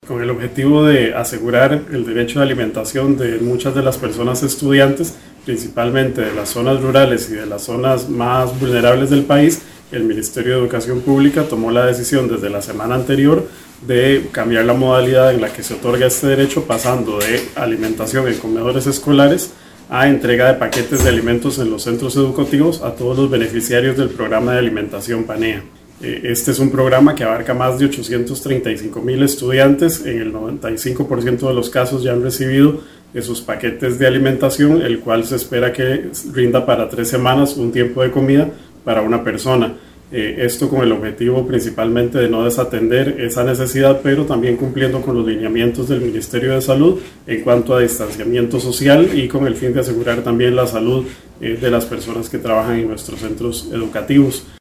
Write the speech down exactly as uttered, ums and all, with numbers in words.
con el objetivo de asegurar el derecho de alimentación de muchas de las personas estudiantes, principalmente de las zonas rurales y de las zonas más vulnerables del país, el Ministerio de Educación Pública tomó la decisión desde la semana anterior de cambiar la modalidad en la que se otorga este derecho, pasando de alimentación en comedores escolares a entrega de paquetes de alimentos en los centros educativos a todos los beneficiarios del programa de alimentación PANEA. Este es un programa que abarca más de ochocientos treinta y cinco mil estudiantes. En el noventa y cinco por ciento de los casos ya han recibido sus paquetes de alimentación, el cual se espera que rinda para tres semanas un tiempo de comida para una persona. Eh, esto con el objetivo principalmente de no desatender esa necesidad, pero también cumpliendo con los lineamientos del Ministerio de Salud en cuanto a distanciamiento social y con el fin de asegurar también la salud eh, de las personas que trabajan en nuestros centros educativos.